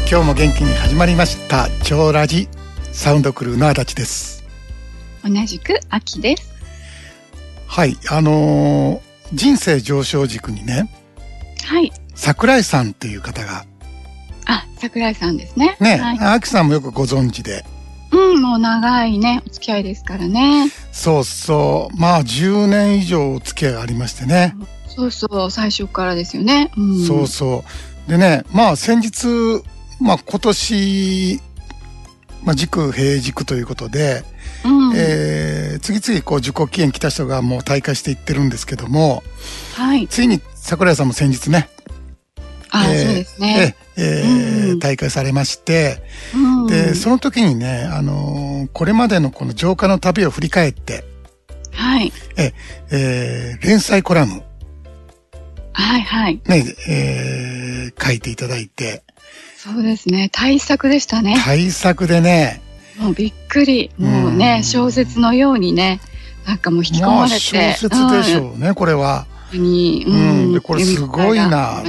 今日も元気に始まりました超ラジサウンドクルーの足立です。 同じく秋です。 はい、人生上昇軸にね、 はい、 桜井さんっていう方が、 桜井さんですね。 ね、 はい、 秋さんもよくご存知で、 もう長いねお付き合いですからね。 そうそう、まあ10年以上お付き合いがありましてね。 そうそう最初からですよね。 そうそうでね、まあ先日、今年、軸平軸ということで、次々こう受講期限来た人がもう退会していってるんですけども、 はい、 ついに桜井さんも先日ね、 そうですね。 退会されまして、でその時にね、これまでのこの浄化の旅を振り返って、 はい、 連載コラム、 はいはい、 ね、書いていただいて。 そうですね、大作でしたね。 大作でね、 もうびっくり、もうね、小説のようにね、なんかもう引き込まれて、 小説でしょうね、これは。でこれすごいな。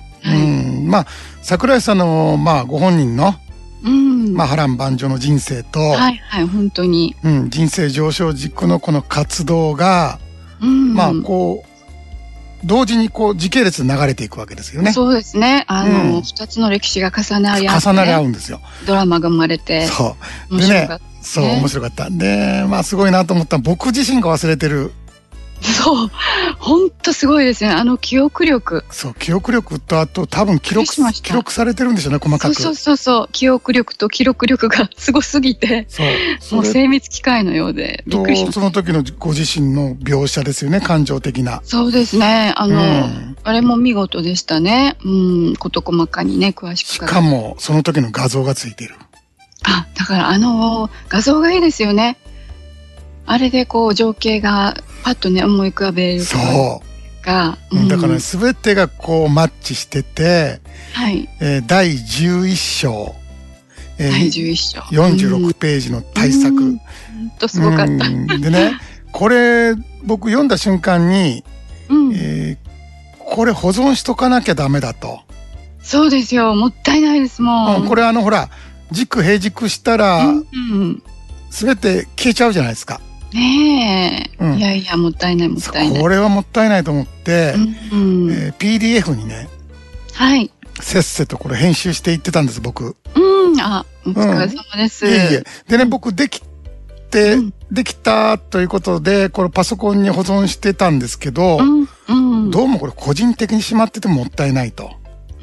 桜井さんのご本人の波乱万丈の人生と、 はいはい、本当に、 人生上昇軸のこの活動が、こう同時にこう時系列で流れていくわけですよね。 そうですね。二つの歴史が重なり合って、 重なり合うんですよ。 ドラマが生まれて。 そう。でね、そう面白かった。で、すごいなと思ったのは僕自身が忘れてる。 そう、本当すごいですね。記憶力。 そう、記憶力とあと多分記録されてるんでしょうね、細かく。 そう、記憶力と記録力がすごすぎて、もう精密機械のようでびっくりしました。 その時のご自身の描写ですよね、感情的な。 そうですね。あれも見事でしたね。事細かにね、詳しく。 しかもその時の画像がついている。 だから画像がいいですよね。あれでこう情景がパッとね思い浮かべるが、だから全てがこうマッチしてて、 はい、 第11章、 第11章 46ページの大作、 ほんとすごかった。 でね、これ僕読んだ瞬間に、これ保存しとかなきゃダメだと。 そうですよ、もったいないですもん。 これほら軸平軸したら、全て消えちゃうじゃないですか。 ねえ、いやいやもったいない。 これはもったいないと思って、PDF にね、 はい、 せっせとこれ編集していってたんです僕。 お疲れ様です。 でね、僕できたということでこれパソコンに保存してたんですけど、どうもこれ個人的にしまっててももったいないと。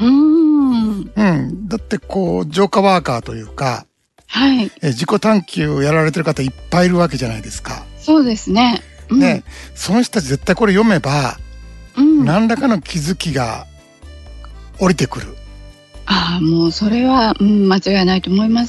だってこう浄化ワーカーというか、 はい、 自己探求やられてる方いっぱいいるわけじゃないですか。 そうですね。 ね、その人たち絶対これ読めば、何らかの気づきが降りてくる。 もうそれは、間違いないと思います。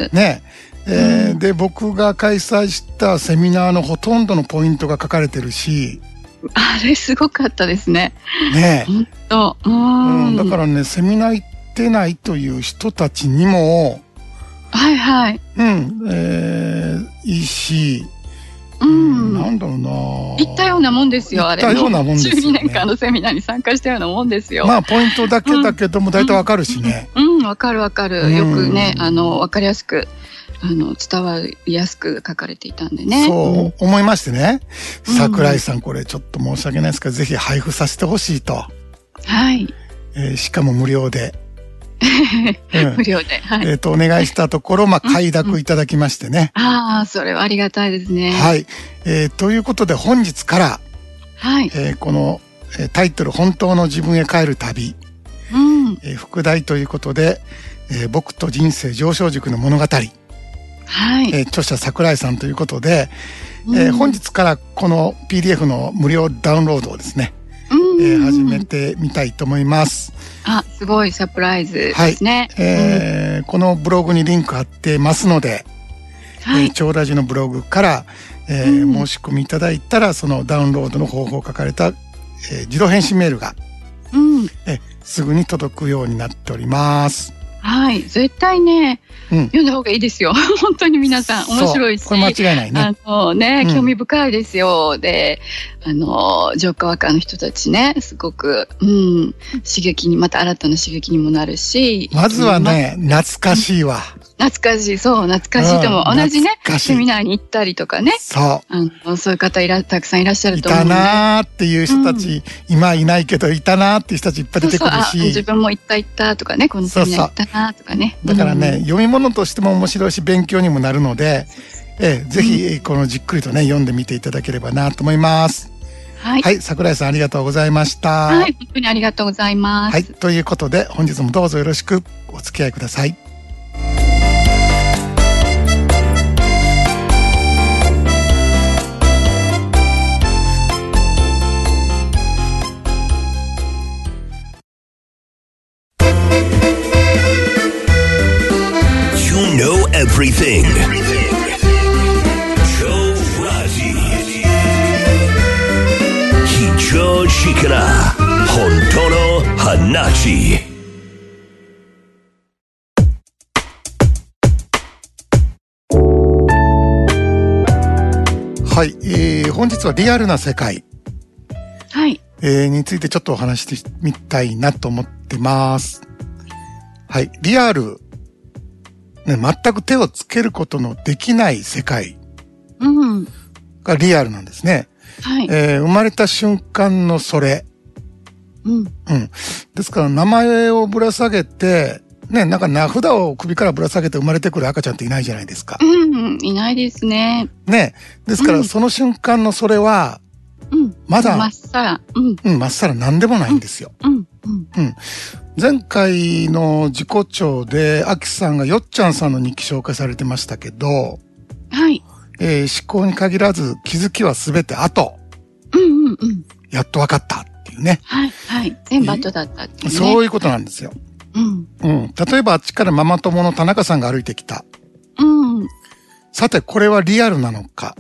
ね、で僕が開催したセミナーのほとんどのポイントが書かれてるし、 あれすごかったですね。 ね、 本当。 だからね、セミナー行ってないという人たちにも、 はいはい、 いいし、なんだろうな、 行ったようなもんですよ。あれ行ったようなもんですよね。 12年間のセミナーに参加したようなもんですよ。 ポイントだけだけども大体わかるしね。 わかる。よくね、わかりやすく伝わりやすく書かれていたんでね。 そう思いましてね、桜井さんこれちょっと申し訳ないですけど、ぜひ配布させてほしいと。 はい。 しかも無料で。 無料で。はい。 お願いしたところ、快諾いただきましてね。 それはありがたいですね。 はい。ということで本日から、 はい。 このタイトル、本当の自分へ帰る旅。副題ということで、僕と人生上昇軸の物語。 はい。 著者桜井さんということで、本日からこの PDF の無料ダウンロードをですね、始めてみたいと思います。 すごいサプライズですね。 このブログにリンク貼ってますので、超ラジのブログから、申し込みいただいたら、そのダウンロードの方法を書かれた、自動返信メールが、すぐに届くようになっております。 はい。絶対ね、読んだ方がいいですよ。本当に皆さん面白いし。 これ間違いないね。 興味深いですよ。で、浄化ワーカーの人たちね、すごく、刺激に、また新たな刺激にもなるし。 まずはね、懐かしいわ。 懐かしい、そう、懐かしいとも、同じね、セミナーに行ったりとかね。 そう。 そういう方たくさんいらっしゃると思う、 いたなーっていう人たち、今いないけどいたなーっていう人たちいっぱい出てくるし。 自分も行ったとかね、このセミナー行ったなとかね。 だからね、読み物としても面白いし、勉強にもなるので、ぜひ、このじっくりとね、読んでみていただければなと思います。はい。桜井さんありがとうございました。 はい、本当にありがとうございます。 はい、ということで、本日もどうぞよろしくお付き合いください。 Everything. Joe Razi. Hicho Shikara. Hontono Hanachi. はい、本日はリアルな世界、 はい、 についてちょっとお話してみたいなと思ってます。はい、リアル。ね、全く手をつけることのできない世界がリアルなんですね。はい。生まれた瞬間のそれ。ですから名前をぶら下げて、ね、なんか名札を首からぶら下げて生まれてくる赤ちゃんっていないじゃないですか。 いないですね。 ね。ですからその瞬間のそれは、まだ、 まっさら。 まっさら何でもないんですよ。前回の自己調で、アキさんがよっちゃんさんの日記紹介されてましたけど、 はい。 思考に限らず気づきはすべて後。やっと分かったっていうね。 はい、はい。全部後だったっていうね。 そういうことなんですよ。例えばあっちからママ友の田中さんが歩いてきた。さて、これはリアルなのか。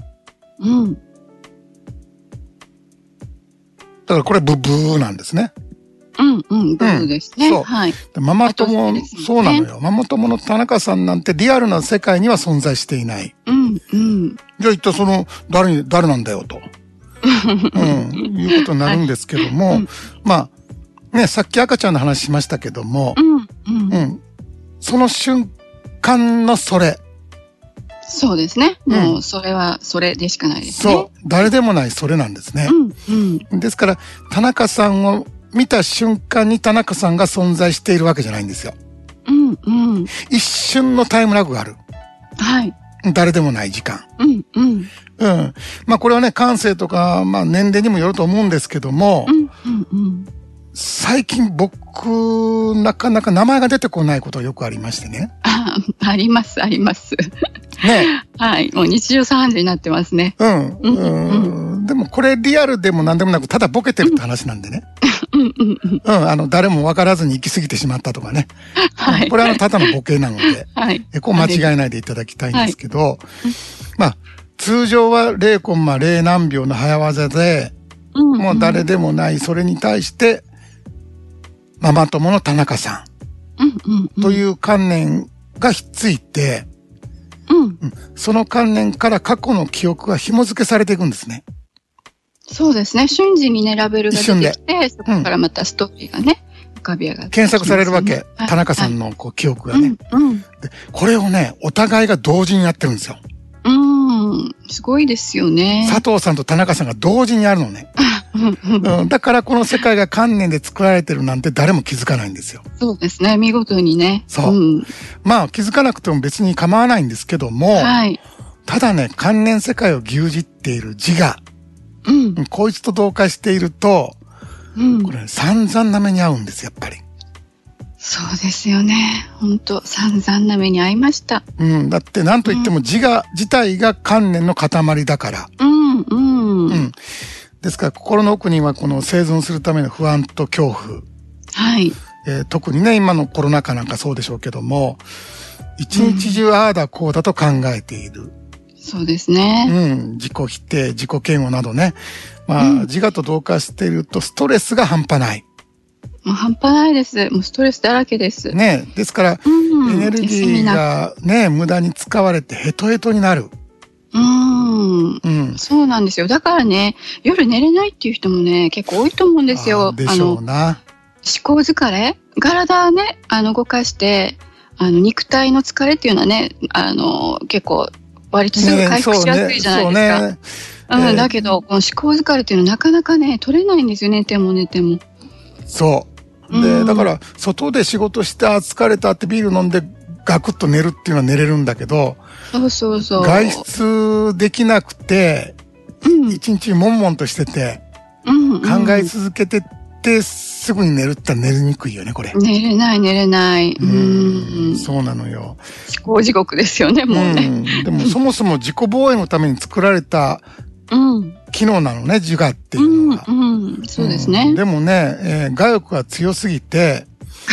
だからこれブブーなんですね。 ブーですね。 そう。はい。ママ友、そうなのよ。ママ友の田中さんなんてリアルな世界には存在していない。じゃあ一体その、誰なんだよと。いうことになるんですけども、まあ、ね、さっき赤ちゃんの話しましたけども、その瞬間のそれ。 そうですね。もう、それは、それでしかないですね。 そう。誰でもないそれなんですね。ですから、田中さんを見た瞬間に田中さんが存在しているわけじゃないんですよ。一瞬のタイムラグがある。 はい。 誰でもない時間。まあこれはね、感性とか、まあ年齢にもよると思うんですけども、最近僕、なかなか名前が出てこないことがよくありましてね。 あります、あります。 ね。はい。 もう日常茶飯事になってますね。 でもこれリアルでも何でもなく、ただボケてるって話なんでね。誰も分からずに行き過ぎてしまったとかね。はい。これはただのボケなので、はい。こう間違えないでいただきたいんですけど、まあ、通常は0コンマ0何秒の早技で、もう誰でもないそれに対して、ママ友の田中さんという観念がひっついて、その観念から過去の記憶が紐付けされていくんですね。 そうですね。瞬時にね、ラベルが出てきて、そこからまたストーリーがね、浮かび上がって、 検索されるわけ。田中さんのこう記憶がね。で、これをね、お互いが同時にやってるんですよ。 すごいですよね。 佐藤さんと田中さんが同時にやるのね。だからこの世界が観念で作られてるなんて誰も気づかないんですよ。 そうですね。見事にね。 そう。まあ気づかなくても別に構わないんですけども、ただね、観念世界を牛耳っている自我、こいつと同化していると、これ、散々な目に遭うんです、やっぱり。 そうですよね。本当散々な目に遭いました。 だって何と言っても自我自体が観念の塊だから。ですから心の奥にはこの生存するための不安と恐怖。 はい。 特にね、今のコロナ禍なんかそうでしょうけども、一日中ああだこうだと考えている。 そうですね。 自己否定、自己嫌悪などね。まあ、自我と同化しているとストレスが半端ない。 もう半端ないです。もうストレスだらけです。 ね。ですから、エネルギーがね、無駄に使われてヘトヘトになる。 そうなんですよ。だからね、夜寝れないっていう人もね、結構多いと思うんですよ。 でしょうな。 思考疲れ、体ね、動かして、肉体の疲れっていうのはね、結構、割とすぐ回復しやすいじゃないですか。だけど、この思考疲れっていうのはなかなかね、取れないんですよね、寝ても寝ても。 そう。で、だから、外で仕事して、疲れたってビール飲んで、ガクッと寝るっていうのは寝れるんだけど、 そう。 外出できなくて、一日悶々としてて、考え続けてって、すぐに寝るって寝れにくいよね、これ。 寝れない。 そうなのよ。 思考地獄ですよね、もうね。 でもそもそも自己防衛のために作られた機能なのね、自我っていうのは。 そうですね。 でもね、我欲が強すぎて、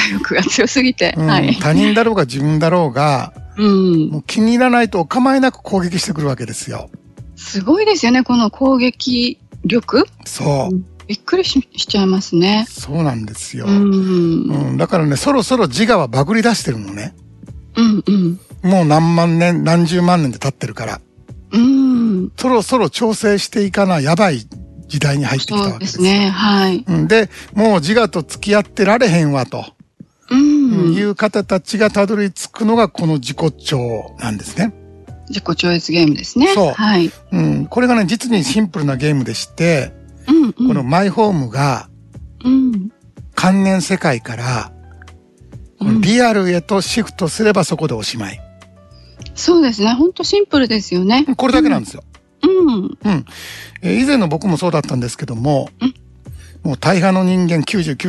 他人だろうが自分だろうが、もう気に入らないとお構いなく攻撃してくるわけですよ。 すごいですよね、この攻撃力。 そう。 びっくり しちゃいますね。 そうなんですよ。だからね、そろそろ自我はバグり出してるのね。もう何万年、何十万年で経ってるから。そろそろ調整していかなやばい時代に入ってきたわけです。 そうですね、はい。 で、もう自我と付き合ってられへんわと。いう方たちがたどり着くのがこの自己調なんですね。 自己超越ゲームですね。 そう。 はい。 これがね、実にシンプルなゲームでして、このマイホームが、観念世界から、リアルへとシフトすればそこでおしまい。 そうですね。ほんとシンプルですよね。 これだけなんですよ。以前の僕もそうだったんですけども、もう大半の人間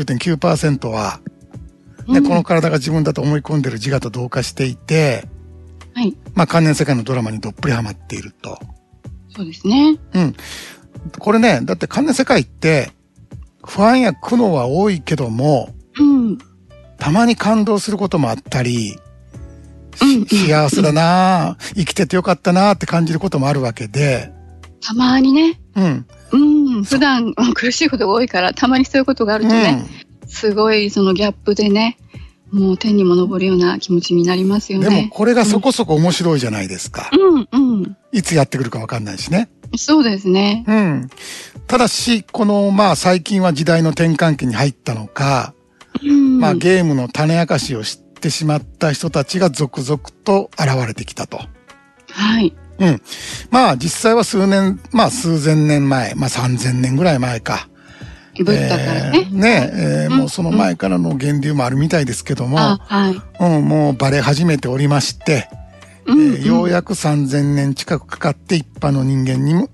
99.9% は、この体が自分だと思い込んでる自我と同化していて、観念世界のドラマにどっぷりハマっていると。 そうですね。 これね、だって観念世界って、不安や苦悩は多いけども、たまに感動することもあったり、幸せだなぁ、生きててよかったなぁって感じることもあるわけで。 たまにね。普段苦しいことが多いから、たまにそういうことがあるとね、すごいそのギャップでね、もう天にも昇るような気持ちになりますよね。 でもこれがそこそこ面白いじゃないですか。いつやってくるかわかんないしね。 そうですね。 ただし、この最近は時代の転換期に入ったのか、ゲームの種明かしを知ってしまった人たちが続々と現れてきたと。 はい。 実際は数千年前、3000年ぐらい前か。 ブッダからね。 もうその前からの源流もあるみたいですけども、もうバレ始めておりまして、ようやく3000年近くかかって一般の人間にも、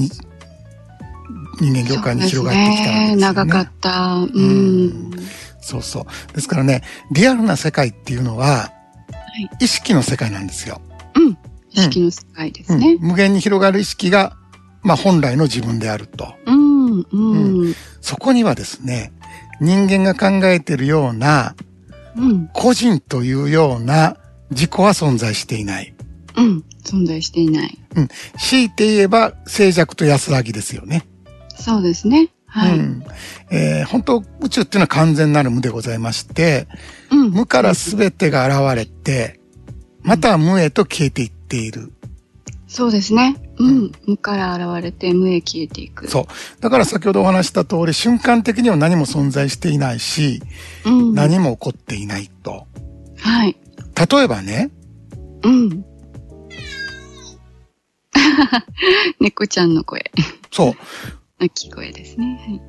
人間業界に広がってきたわけですよね。 長かった。 そうそう。ですからね、リアルな世界っていうのは、意識の世界なんですよ。 意識の世界ですね。 無限に広がる意識が、本来の自分であると。そこにはですね、人間が考えているような、個人というような自己は存在していない。 存在していない。 強いて言えば静寂と安らぎですよね。 そうですね。はい。 本当宇宙っていうのは完全なる無でございまして、無から全てが現れて、また無へと消えていっている。 そうですね。無から現れて無へ消えていく。 そう。だから先ほどお話した通り、瞬間的には何も存在していないし、何も起こっていないと。 はい。 例えばね。 猫ちゃんの声。 そう。 鳴き声ですね。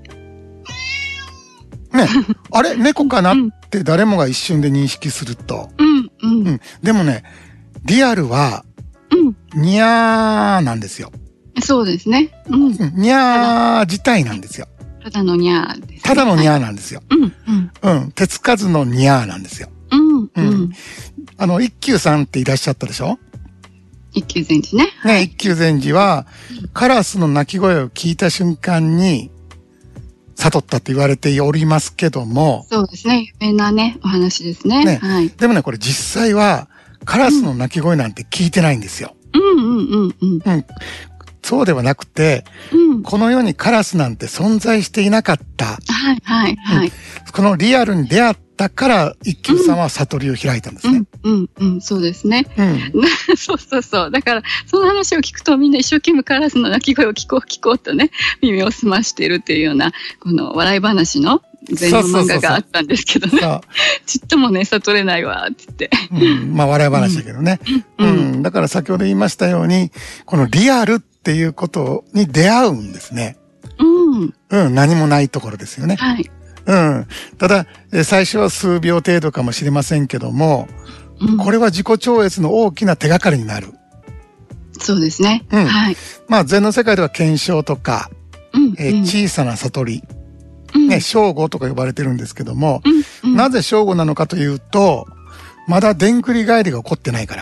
ね、あれ猫かなって誰もが一瞬で認識すると。でもね、リアルは、ニャーなんですよ。 そうですね。 ニャー自体なんですよ。 ただのニャーです。 ただのニャーなんですよ。手つかずのニャーなんですよ。一休さんっていらっしゃったでしょ？ 一休禅師ね。 一休禅師は、カラスの鳴き声を聞いた瞬間に、悟ったと言われておりますけども。 そうですね。有名なね、お話ですね。 でもね、これ実際は、カラスの鳴き声なんて聞いてないんですよ。そうではなくて、この世にカラスなんて存在していなかった。 このリアルに出会ったから一休さんは悟りを開いたんですね。 そうですね。 うん。 そう。だから、その話を聞くとみんな一生懸命カラスの鳴き声を聞こうとね、耳を澄ましているっていうような、この笑い話の全の漫画があったんですけどね。ちっともね、悟れないわ、って言って。 まあ笑い話だけどね。だから先ほど言いましたように、このリアルっていうことに出会うんですね。何もないところですよね。 はい。 ただ、最初は数秒程度かもしれませんけども、これは自己超越の大きな手がかりになる。 そうですね。はい。 まあ、禅の世界では検証とか、小さな悟り、正悟とか呼ばれてるんですけども、なぜ正悟なのかというと、まだでんぐり返りが起こってないから。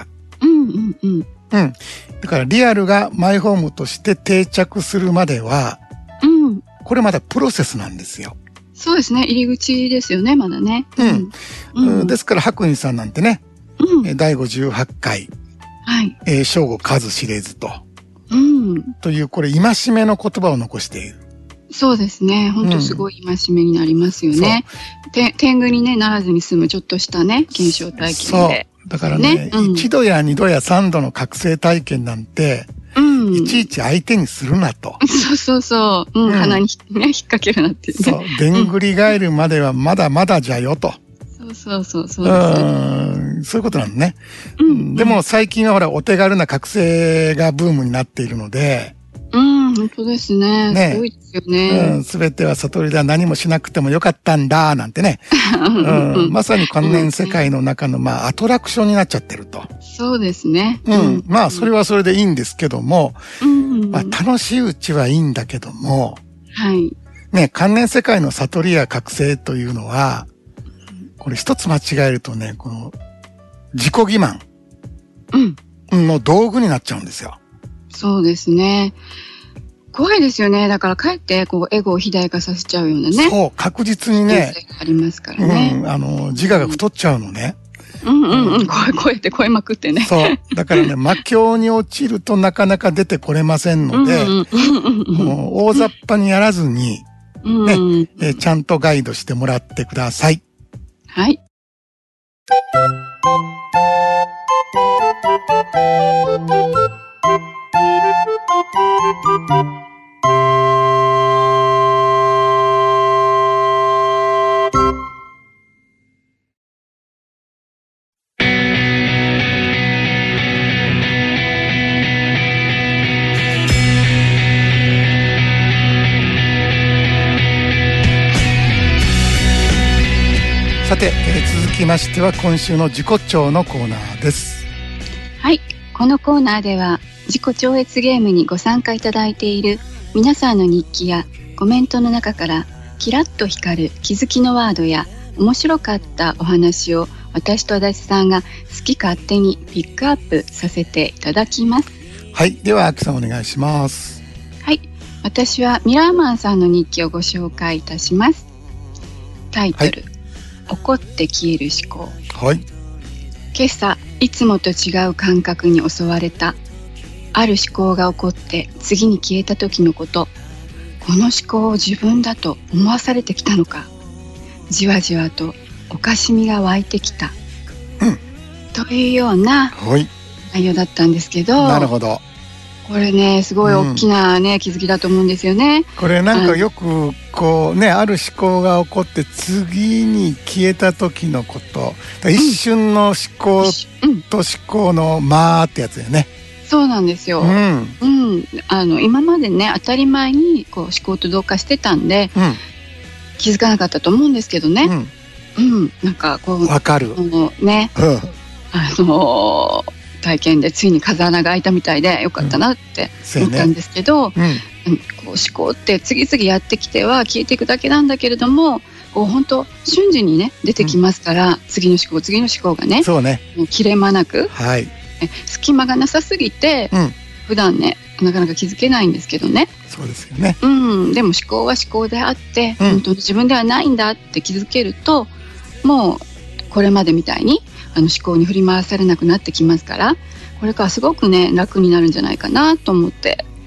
だからリアルがマイホームとして定着するまでは、これまだプロセスなんですよ。 そうですね。入り口ですよね、まだね。 ですから白隠さんなんてね、第58回、正悟数知れずと。という、これ戒めの言葉を残している。 そうですね。本当すごい戒めになりますよね。天狗にね、ならずに済むちょっとしたね、検証体験で。 だからね、1度や2度や3度の覚醒体験なんて、いちいち相手にするなと。 そう。鼻にね、引っ掛けるなってね。 そう。でんぐり返るまではまだまだじゃよと。 そうそういうことなのね。でも最近はほら、お手軽な覚醒がブームになっているので。 本当ですね。すごいですよね。 すべては悟りでは何もしなくてもよかったんだ、なんてね。まさに観念世界の中の、まあ、アトラクションになっちゃってると。 そうですね。 まあ、それはそれでいいんですけども、まあ、楽しいうちはいいんだけども、ね、観念世界の悟りや覚醒というのは、これ一つ間違えるとね、この、自己欺瞞の道具になっちゃうんですよ。 そうですね。怖いですよね。だからかえってこうエゴを肥大化させちゃうようなね。 そう、確実にね。 ありますからね。 自我が太っちゃうのね。 超えまくってね。 そう。だからね、魔境に落ちるとなかなか出てこれませんので、もう大雑把にやらずに、ね、ちゃんとガイドしてもらってください。 はい。 さて、続きましては今週の自己調のコーナーです。 はい、このコーナーでは自己超越ゲームにご参加いただいている皆さんの日記やコメントの中からキラッと光る気づきのワードや面白かったお話を私と足立さんが好き勝手にピックアップさせていただきます。 はい、ではアキさんお願いします。 はい、私はミラーマンさんの日記をご紹介いたします。タイトル、怒って消える思考。今朝いつもと違う感覚に襲われた。ある思考が起こって次に消えた時のこと。この思考を自分だと思わされてきたのか。じわじわとおかしみが湧いてきた、というような内容だったんですけど。 なるほど。 これね、すごい大きなね、気づきだと思うんですよね。 これなんかよくこうね、ある思考が起こって次に消えた時のこと、一瞬の思考と思考の間ってやつだよね。 そうなんですよ。今までね、当たり前にこう思考と同化してたんで、気づかなかったと思うんですけどね。なんかこう、 わかる。 ね、体験でついに風穴が開いたみたいでよかったなって思ったんですけど、こう思考って次々やってきては消えていくだけなんだけれども、こう本当瞬時にね出てきますから、次の思考がね、 そうね、 もう切れ間なく、隙間がなさすぎて、普段ねなかなか気づけないんですけどね。 そうですよね。 でも思考は思考であって、本当に自分ではないんだって気づけると、もうこれまでみたいに思考に振り回されなくなってきますから、これからすごくね楽になるんじゃないかなと思って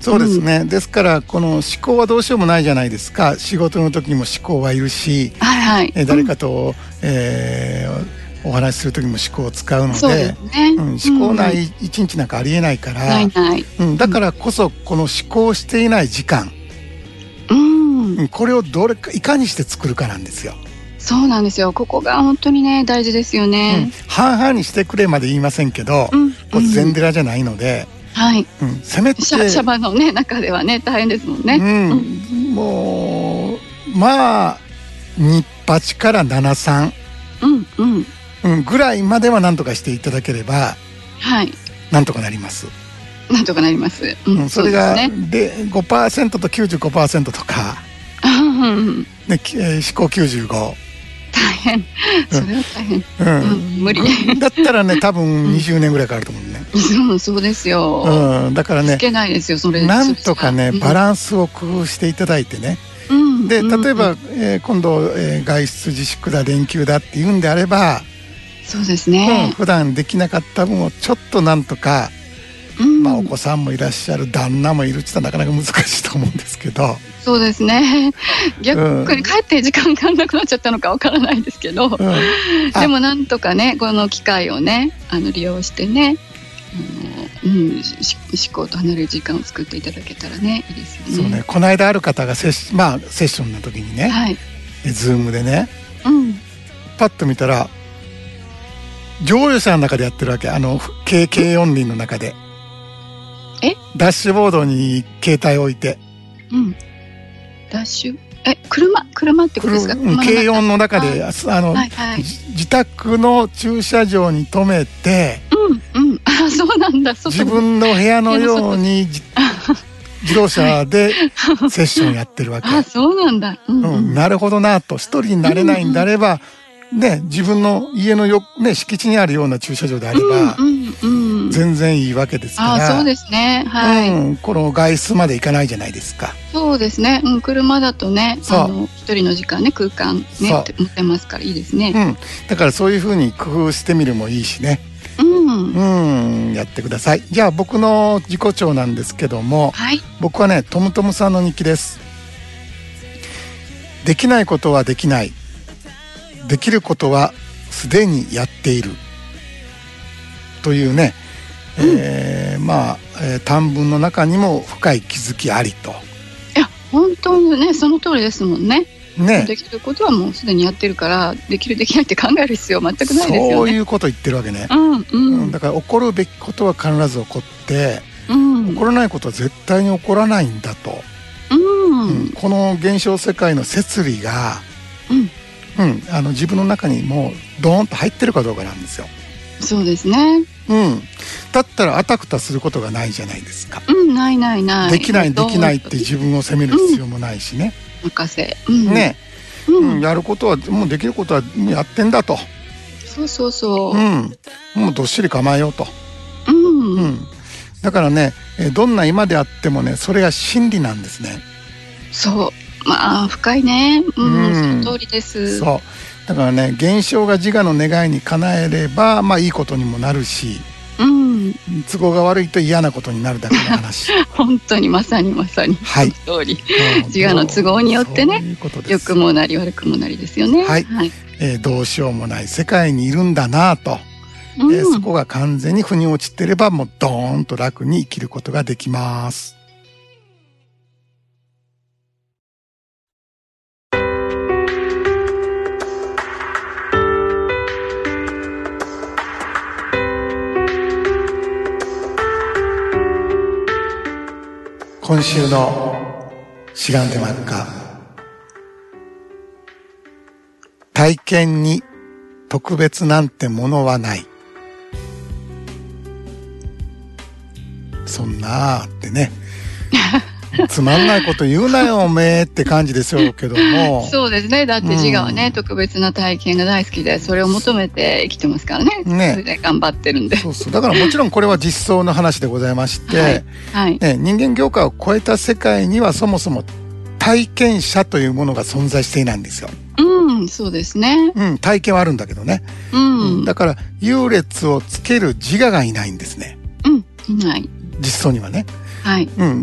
そうですね。ですから、この思考はどうしようもないじゃないですか。仕事の時にも思考はいるし、 はいはい。 誰かと、お話しする時も思考を使うのそうでで、 すね。 思考ない一日なんかありえないから、 ないない。 だからこそ、この思考していない時間、これをいかにして作るかなんですよ。 そうなんですよ。ここが本当にね、大事ですよね。 半々にしてくれまで言いませんけど、禅寺じゃないので、 はい。 せめてシャバのね、中ではね、大変ですもんね。 もう、まあ、2、8から7、3。ぐらいまでは何とかしていただければ、はい。なんとかなります。 なんとかなります。 それが、で、5% と 95% とか、思考95。 大変。それは大変。無理。 だったらね、多分20年ぐらいかかると思うね。 そうですよ。 だからね、 つけないですよ、それ。 なんとかね、バランスを工夫していただいてね。で、例えば、今度、外出自粛だ、連休だって言うんであれば、 そうですね。 普段できなかった分をちょっとなんとか、お子さんもいらっしゃる、旦那もいるって言ったらなかなか難しいと思うんですけど。 そうですね。逆に帰って時間がなくなっちゃったのかわからないですけど、でもなんとかね、この機会をね、利用してね、思考と離れる時間を作っていただけたらね、いいですよね。 そうね。この間ある方がセッションの時にね、ズームでね、パッと見たら、乗用車の中でやってるわけ。軽音輪の中で。ダッシュボードに携帯を置いて。 ダッシュ車ってことですか？ 軽音の中で、自宅の駐車場に止めて、 そうなんだ。 自分の部屋のように自動車でセッションやってるわけ。 そうなんだ。 なるほどなと。一人になれないんであれば、ね、自分の家の敷地にあるような駐車場であれば、全然いいわけですから。 そうですね。はい。 この外出まで行かないじゃないですか。 そうですね。車だとね、一人の時間ね、空間ね、持てますからいいですね。 だからそういうふうに工夫してみるもいいしね。やってください。じゃあ僕の自己調なんですけども、僕はね、トムトムさんの日記です。できないことはできない。できることはすでにやっている。というね、短文の中にも深い気づきありと。 いや、本当にね、その通りですもんね。できることはもうすでにやってるから、できるできないって考える必要全くないですよね。 そういうこと言ってるわけね。だから起こるべきことは必ず起こって、起こらないことは絶対に起こらないんだと。この現象世界の摂理が、自分の中にもうドーンと入ってるかどうかなんですよ。 そうですね。 だったらあたふたすることがないじゃないですか。 ないないない。 できないって自分を責める必要もないしね。 任せ。 ね。やることはもうできることはやってんだと。 そう。 もうどっしり構えようと。だからね、どんな今であってもね、それが真理なんですね。 そう。深いね。その通りです。 そう。だからね、現象が自我の願いに叶えれば、いいことにもなるし、都合が悪いと嫌なことになるだけの話。 本当にまさに、その通り。自我の都合によってね、良くもなり悪くもなりですよね。どうしようもない世界にいるんだなと。そこが完全に腑に落ちてれば、もうドーンと楽に生きることができます。今週のシガンテマッカ。体験に特別なんてものはない。そんなーってね。つまんないこと言うなよおめーって感じですよけども。 そうですね。だって自我はね、特別な体験が大好きで、それを求めて生きてますからね。それで頑張ってるんで。 だからもちろんこれは実相の話でございまして、人間業界を超えた世界にはそもそも体験者というものが存在していないんですよ。 そうですね。 体験はあるんだけどね。だから優劣をつける自我がいないんですね。 いない。 実相にはね。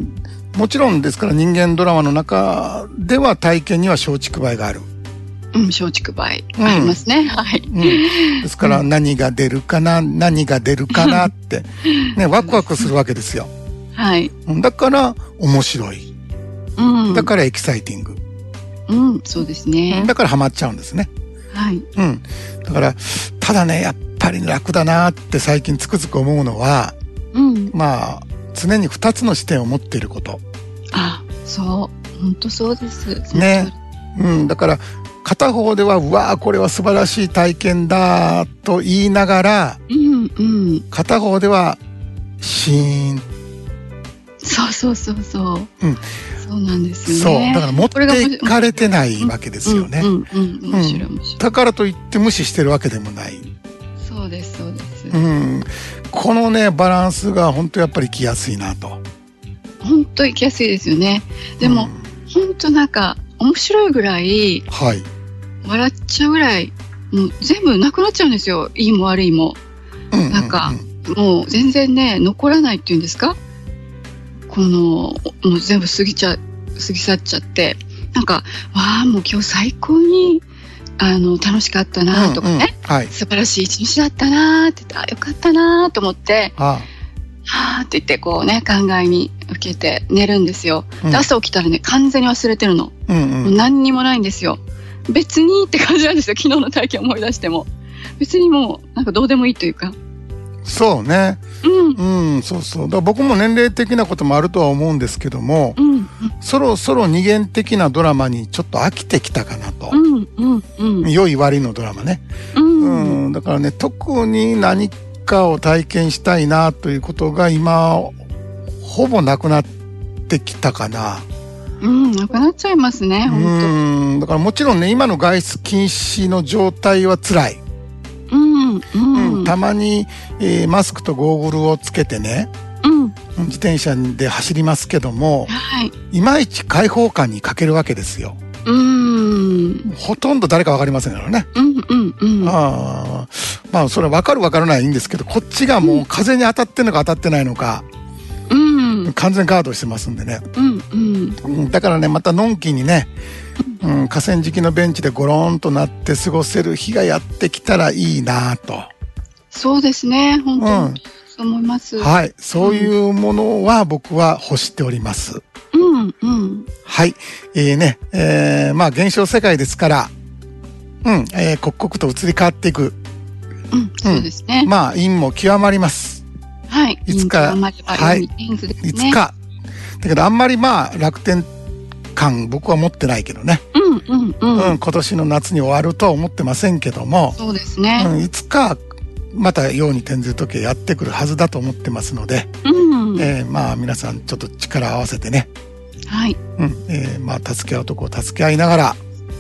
もちろんですから人間ドラマの中では体験には松竹梅がある。 松竹梅ありますね。はい。 ですから何が出るかな、何が出るかなって、ね、ワクワクするわけですよ。 はい。 だから面白い。だからエキサイティング。 そうですね。 だからハマっちゃうんですね。 はい。 だから、ただね、やっぱり楽だなって最近つくづく思うのは、まあ、常に2つの視点を持っていること。 そう。本当そうです。 ね。だから、片方では、うわー、これは素晴らしい体験だと言いながら、片方では、シーン。 そう。そうなんですよそう。 ね。 だから持っていかれてないわけですよね。 面白い。 だからといって無視してるわけでもない。 そうです。 このね、バランスが本当やっぱり来やすいなと。 本当行きやすいですよね。でも、本当なんか、面白いぐらい、笑っちゃうぐらい、もう全部なくなっちゃうんですよ。いいも悪いも。なんか、もう全然ね、残らないっていうんですか？もう全部過ぎ去っちゃって、なんか、もう今日最高に、楽しかったなとかね、素晴らしい一日だったなって言って、よかったなと思って、って言ってこうね、考えに受けて寝るんですよ。で、朝起きたらね、完全に忘れてるの。もう何にもないんですよ。別にって感じなんですよ。昨日の体験思い出しても。別にもう、なんかどうでもいいというか。 そうね。そう。だから僕も年齢的なこともあるとは思うんですけども、そろそろ二元的なドラマにちょっと飽きてきたかなと。良い悪いのドラマね。だからね、特に何かを体験したいなということが今、ほぼなくなってきたかな。 なくなっちゃいますね、本当。 だからもちろんね、今の外出禁止の状態は辛い。たまに、マスクとゴーグルをつけてね、自転車で走りますけども、いまいち開放感に欠けるわけですよ。ほとんど誰かわかりませんからね。まあそれわかるわからないいいんですけど、こっちがもう風に当たってんのか当たってないのか、完全ガードしてますんでね。だからね、またのんきにね、河川敷のベンチでゴロンとなって過ごせる日がやってきたらいいなと。 そうですね、本当にそう思います。 はい、そういうものは僕は欲しております。はい、まあ現象世界ですから、刻々と移り変わっていく。 そうですね。 まあ陰も極まります。いつか、いつか。だけどあんまりまあ楽天感僕は持ってないけどね。今年の夏に終わるとは思ってませんけども。 そうですね。 いつかまたように転ずる時計やってくるはずだと思ってますので、まあ皆さんちょっと力を合わせてね。まあ助け合うとこを助け合いながら、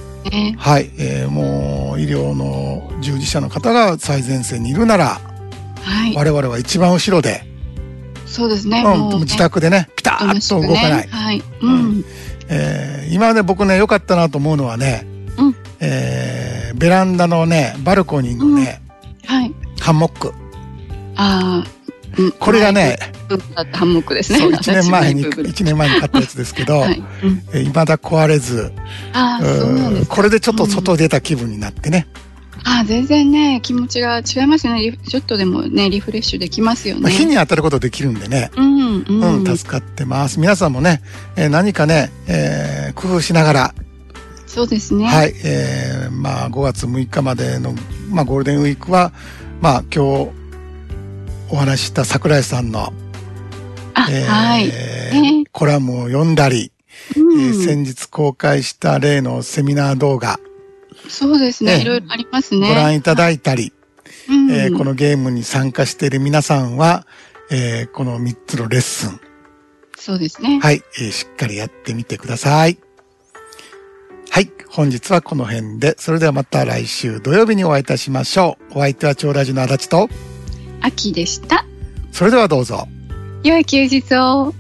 もう医療の従事者の方が最前線にいるなら、我々は一番後ろで、 そうですね。 自宅でね、ピタッと動かない。今ね、僕ね、良かったなと思うのはね、ベランダのね、バルコニーのね、ハンモック。これがね、 ハンモックですね。 そう、1年前に買ったやつですけど、未だ壊れず、これでちょっと外出た気分になってね。 全然ね、気持ちが違いますよね。ちょっとでもね、リフレッシュできますよね。 日に当たることできるんでね。助かってます。皆さんもね、何かね、工夫しながら。 そうですね。 まあ5月6日までの、まあゴールデンウィークは、まあ今日お話しした桜井さんの、コラムを読んだり、先日公開した例のセミナー動画。 そうですね。いろいろありますね。 ご覧いただいたり、このゲームに参加している皆さんは、この3つのレッスン。 そうですね。 しっかりやってみてください。はい。本日はこの辺で、それではまた来週土曜日にお会いいたしましょう。お相手は超ラジの足立と、 秋でした。 それではどうぞ。 良い休日を。